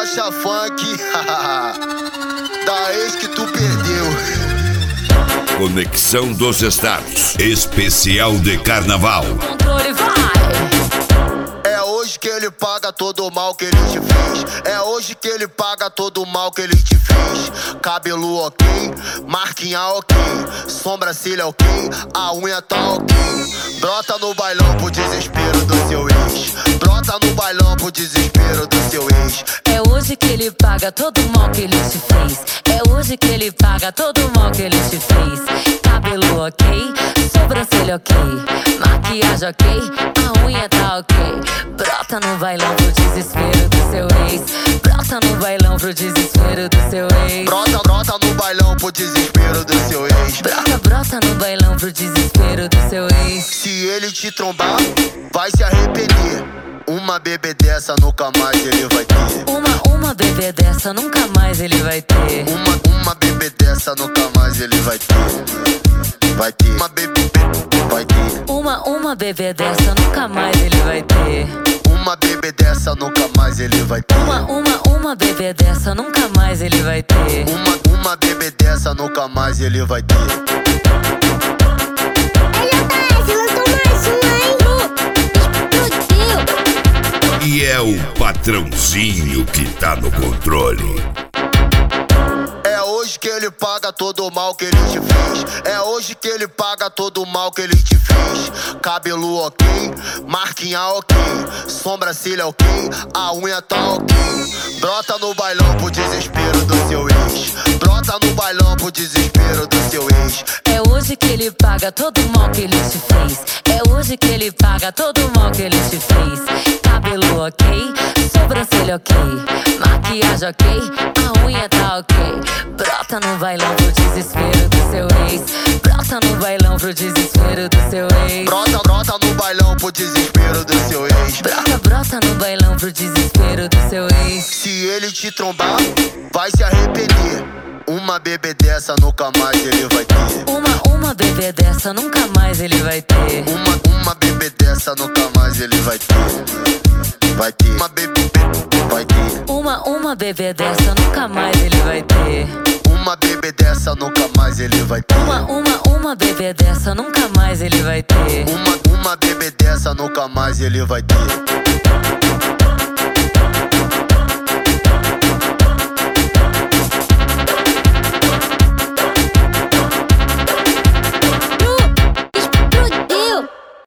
marcha funk da ex que tu perdeu. Conexão dos Estados, especial de carnaval. Controle vai. É hoje que ele paga todo o mal que ele te fez. É hoje que ele paga todo o mal que ele te fez. Cabelo ok, marquinha ok, sobrancelha ok, a unha tá ok. Brota no bailão pro desespero do seu ex. Brota no bailão pro desespero do seu ex. É hoje que ele paga todo o mal que ele te fez. É hoje que ele paga todo o mal que ele te fez. Cabelo ok, sobrancelha ok, maquiagem ok, a unha tá ok. Brota no bailão pro desespero do seu ex. Brota no bailão pro desespero do seu ex. Brota no bailão pro desespero do seu ex. Brota no bailão pro desespero do seu ex. Se ele te trombar, vai se arrepender. Uma bebê dessa nunca mais ele vai ter. Uma bebê dessa nunca mais ele vai ter. Uma bebê dessa nunca mais ele vai ter. Vai ter. Uma bebê vai ter. Uma bebê dessa nunca mais ele vai ter. Uma bebê dessa nunca mais ele vai ter. Uma bebê dessa nunca mais ele vai ter. Uma bebê dessa nunca mais ele vai ter. E é o patrãozinho que tá no controle. É hoje que ele paga todo o mal que ele te fez. É hoje que ele paga todo o mal que ele te fez. Cabelo ok, marquinha ok, sobrancelha ok, a unha tá ok. Brota no bailão pro desespero do seu ex. Brota no bailão pro desespero do seu ex. É hoje que ele paga todo o mal que ele te fez. É hoje que ele paga todo o mal que ele te fez. Cabelo ok, sobrancelha ok, maquiagem ok, a unha tá ok. Brota no bailão pro desespero do seu ex. Brota no bailão pro desespero do seu ex. Brota no bailão pro desespero do seu ex. Brota no bailão pro desespero do seu ex. Se ele te trombar, vai se arrepender. Uma bebê dessa nunca mais ele vai ter. Uma bebê dessa nunca mais ele vai ter. Uma bebê dessa nunca mais ele vai ter. Vai ter. Uma bebê vai ter. Uma bebê dessa nunca mais ele vai ter. Uma bebê dessa nunca mais ele vai ter. Uma bebê dessa nunca mais ele vai ter. Uma bebê dessa nunca mais ele vai ter.